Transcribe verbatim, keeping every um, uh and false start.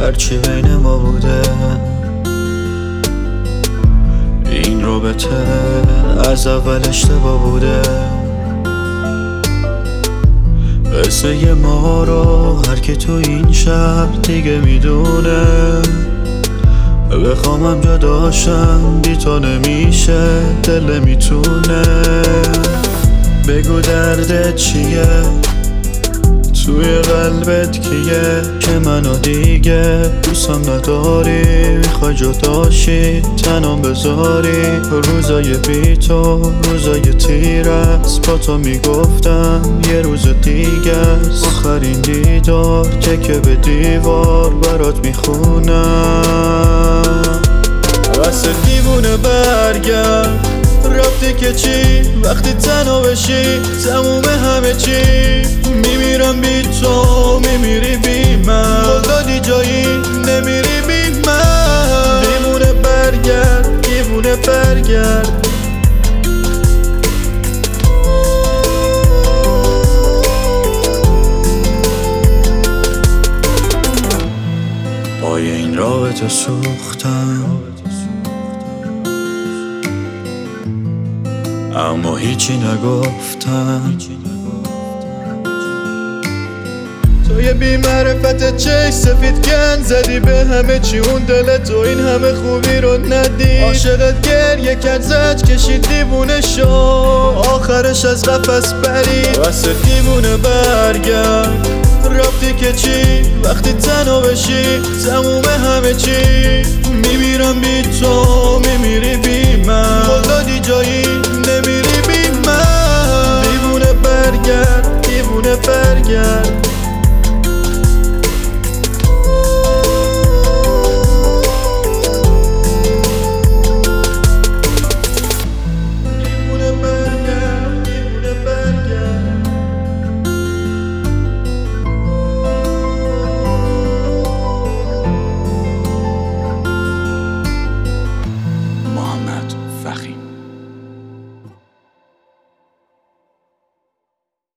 هرچی بین ما بوده این رابطه از اول اشتباه بوده. قصه ما رو هر کی تو این شهر دیگه میدونه. بخوامم جا داشتم بی تو نمیشه، دل نمیتونه. بگو دردت چیه، توی قلبت کیه که منو دیگه دوستم نداری. میخوای جداشی تنم بذاری، روزای بی تو روزای تیر است. با تو میگفتم یه روز دیگه است. آخرین دیدار تکه به دیوار برات میخونم. واسه دیوونه برگرد، رفتی که چی وقتی تنها بشی تموم همه چی. میمیرم بی تو میمیری بی من، خدادی جایی نمیری بی من. دیوونه برگرد دیوونه برگرد. پای این رابطه سوختم اما هیچی نگفتم. توی بی معرفت چش سفید گن زدی به همه چی. اون دل تو این همه خوبی رو ندید. عاشقت گریه کرد زج کشید دیوونه شو، آخرش از قفس پرید. واسه دیوونه برگرد، رفتی که چی وقتی تنها بشی تموم همه چی. میمیرم بی تو میمیری بی من، خدادی جایی